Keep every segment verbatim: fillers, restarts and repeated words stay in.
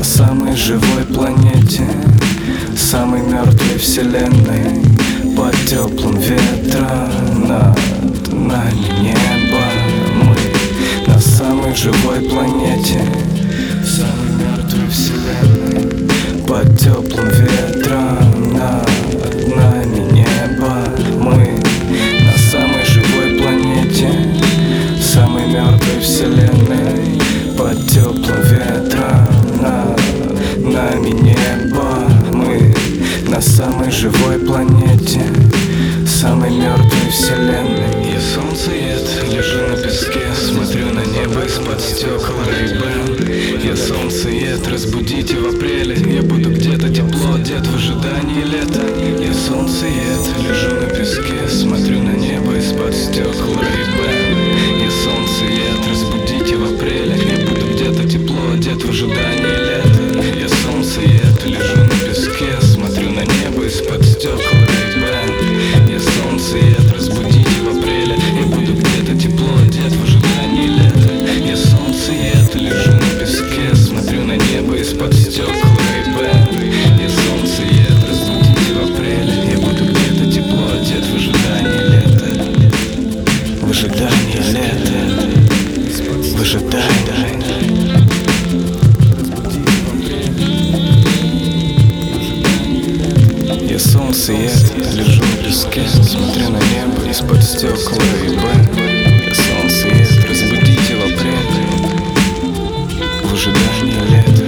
самой живой планете, самой мертвой вселенной, под теплым ветром над нами небо. Мы на самой живой планете, самой мертвой вселенной, под теплым ветром над нами небо. Мы на самой живой планете, самой мертвой вселенной, под теплым ветром над нами небо. Мы на самой живой планете, самой мертвой вселенной. Я солнцеед, лежу на песке, смотрю на небо из-под стекол Ray-Ban. Я солнцеед, разбудите в апреле, я буду где-то тепло, одет в ожидании лета. Я солнцеед, лежу на песке, смотрю на небо из-под стекол Ray-Ban. Я солнцеед, разбудите в апреле, я буду где-то тепло, одет в ожидании лета. Я солнцеед, лежу на песке, смотрю на небо из-под стекол Ray-Ban. Я солнцеед, разбудите в апреле, я буду где-то тепло, одет в ожидании лета. Я солнцеед, лежу на песке, смотрю на небо из-под стекол Ray-Ban. Я солнцеед, разбудите в апреле, я буду где-то тепло, одет в ожидании лета. В ожидании лета, в ожидании. Я солнцеед, лежу на песке, смотрю на небо из-под стекол Ray-Ban. Я солнцеед, разбудите в апреле, в ожидании лета.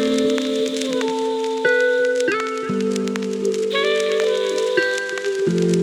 Thank